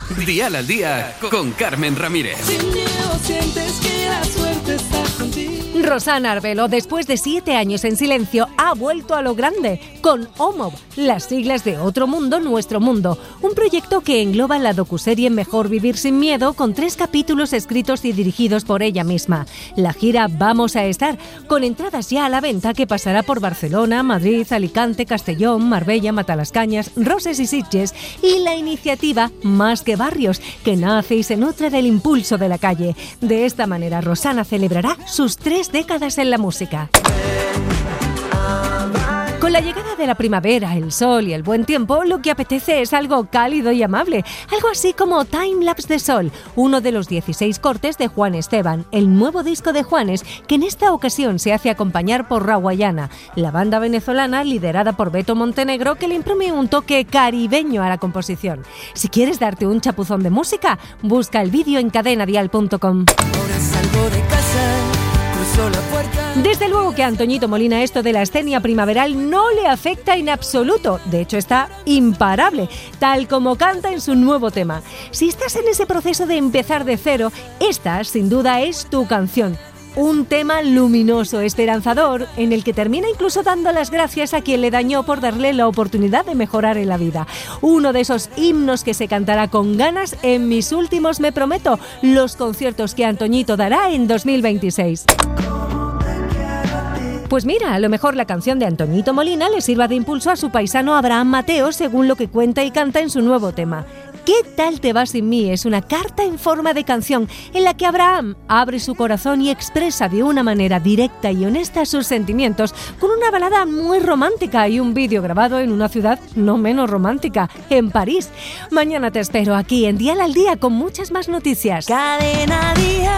Dial al Día con Carmen Ramírez. Sin miedo sientes que la suerte está contigo. Rosana Arbelo, después de 7 años en silencio, ha vuelto a lo grande con OMOV, las siglas de Otro Mundo, Nuestro Mundo. Un proyecto que engloba la docuserie Mejor Vivir Sin Miedo, con 3 capítulos escritos y dirigidos por ella misma. La gira Vamos a Estar, con entradas ya a la venta, que pasará por Barcelona, Madrid, Alicante, Castellón, Marbella, Matalascañas, Roses y Sitges, y la iniciativa Más que Barrios, que nace y se nutre del impulso de la calle. De esta manera, Rosana celebrará sus 3 décadas en la música. Con la llegada de la primavera, el sol y el buen tiempo, lo que apetece es algo cálido y amable, algo así como Time Lapse de Sol, uno de los 16 cortes de Juan Esteban, el nuevo disco de Juanes, que en esta ocasión se hace acompañar por Rawayana, la banda venezolana liderada por Beto Montenegro, que le imprime un toque caribeño a la composición. Si quieres darte un chapuzón de música, busca el vídeo en cadenadial.com. Ahora salgo de casa, cruzo la puerta. Desde luego que a Antoñito Molina esto de la escenia primaveral no le afecta en absoluto. De hecho, está imparable, tal como canta en su nuevo tema. Si estás en ese proceso de empezar de cero, esta, sin duda, es tu canción. Un tema luminoso, esperanzador, en el que termina incluso dando las gracias a quien le dañó por darle la oportunidad de mejorar en la vida. Uno de esos himnos que se cantará con ganas en Mis Últimos Me Prometo, los conciertos que Antoñito dará en 2026. Pues mira, a lo mejor la canción de Antoñito Molina le sirva de impulso a su paisano Abraham Mateo, según lo que cuenta y canta en su nuevo tema. ¿Qué tal te va sin mí? Es una carta en forma de canción en la que Abraham abre su corazón y expresa de una manera directa y honesta sus sentimientos, con una balada muy romántica y un vídeo grabado en una ciudad no menos romántica, en París. Mañana te espero aquí en Dial al Día con muchas más noticias. Cadena Dial.